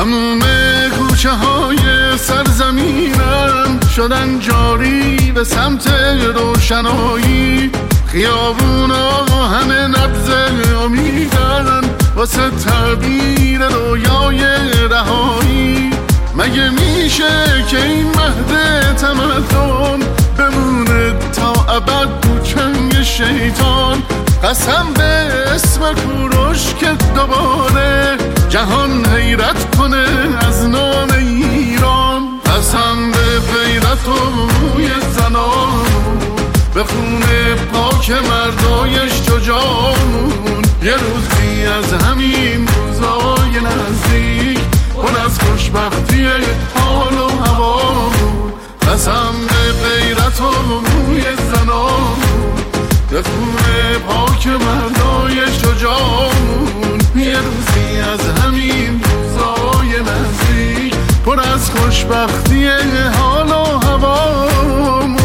تموم کوچه های سرزمینم شدن جاری به سمت روشنایی، خیابونا همه نبض امیدن واسه تعبیر رویای رهایی. مگه میشه که این مهد تمدن بمونه تا ابد تو چنگ شیطان؟ قسم به اسم کوروش که دوباره جهان حیرت کنه از نام ایران. قسم به غیرت و موی زنان، به خون پاک مردای شجاعمون، یه روزی از همین روزای نزدیک پر از خوشبختی حال و هوامون. قسم به غیرت و موی زنان، به خون پاک مردای شجاعمون، یه روزی از همین روزای نزدیک پر از خوشبختی حال و هوامون.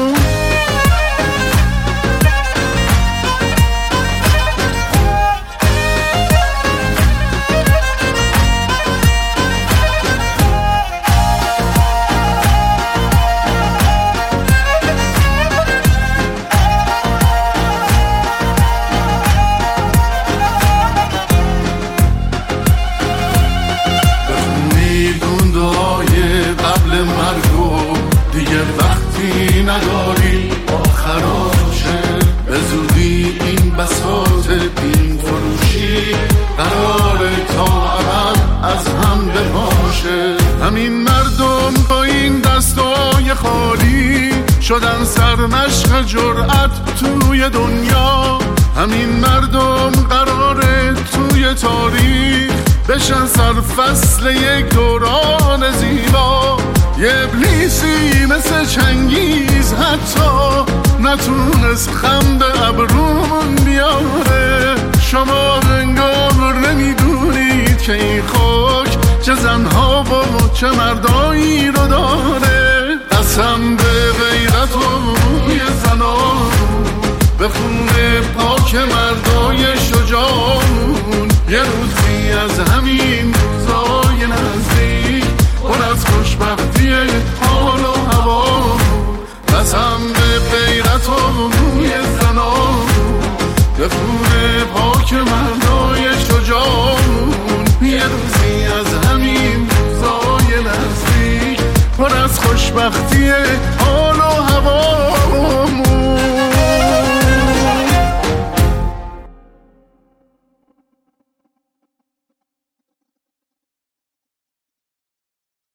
وقتی نداری آخراشه، به زودی این بساط دین فروشی قراره تا ابد از هم بپاشه. همین مردم با این دستای خالی شدن سرمشق جرأت توی دنیا. همین مردم قراره توی تاریخ بشن سرفصل یک دوران زیبا. یه ابلیسی مثل چنگیز حتی نتونست خم به ابرومون بیاره. شما انگار نمیدونید که این خاک چه زنها و چه مردایی رو داره. قسم به غیرت و موی زنان، به خون پاک مردای شجاعمون، یه روزی از همین روزای نزدیک پر از خوشبختی حال و هوامون. قسم به غیرت و موی زنان، به خون پاک مردای شجاعمون، یه روزی از همین روزای نزدیک پر از خوشبختی